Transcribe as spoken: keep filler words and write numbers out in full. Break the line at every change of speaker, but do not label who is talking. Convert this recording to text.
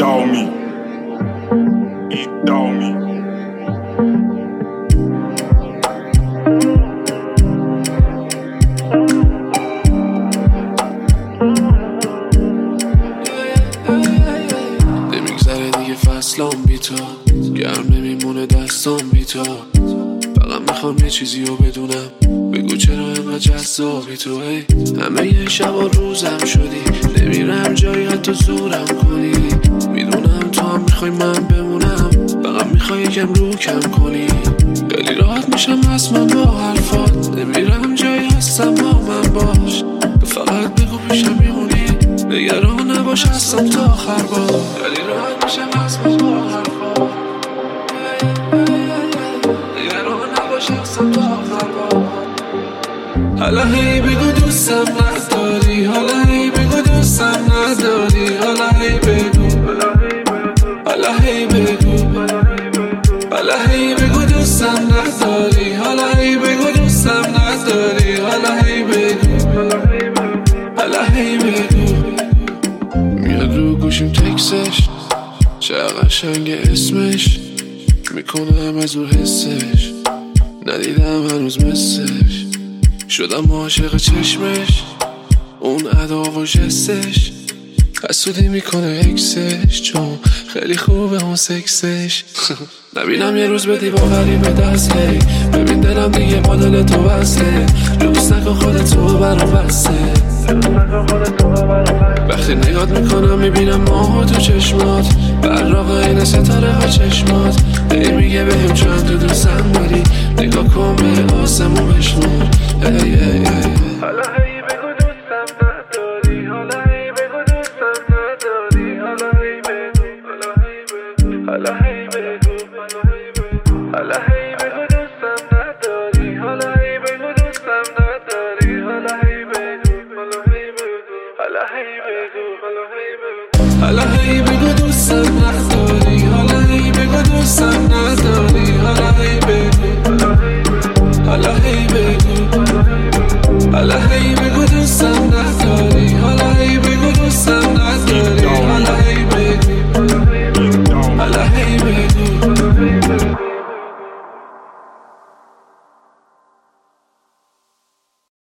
Eat-Dog-Me, Eat-Dog-Me.
نمیگذره دیگه فصلام بی تو، گرم نمیمونه دستام بی تو. فقط میخوام یه چیزی رو بدونم، بگو چرا اینقدر جذابی تو. هی همه یه شب و روزم شدی، نمیرم جایی حتی زورم کنی. میدونم تو هم میخوای من بمونم، فقط میخوای یکم رو کم کنی. خیلی راحت میشم از من با حرفات، نمیرم جایی هستم با من باش. فقط بگو پیشم میمونی، نگران نباش هستم تا آخر با. خیلی راحت میشم از من با حرفات، نگران نباش هستم تا آخر با. حالا هی بگو دوستم نداری، حالا هی بگو دوستم نداری، حالا هی بگو، حالا هی بگو، حالا هی بگو دوستم نداری، حالا هی بگو دوستم نداری، حالا هی بگو، حالا هی بگو. میاد رو گوشیم تکسش، چه قشنگ اسمش، میکنم از اون حسش، ندیدم هنوز مثلش. شدم عاشق چشمش، اون ادا و جستش، حسودی میکنه اکسش، چون خیلی خوبه اون سکسش. نبینم یه روز بدی با غریبه دست، هی ببین دلم دیگه با دل تو بسته. لوس نکن خودتو برام بسته، وقتی نگات میکنم میبینم ماه تو چشمات، براق این ستاره ها چشمات. هی میگه بهم چند تو دوستم داری، نگاه کن به آسمون بشمار. ای ای ای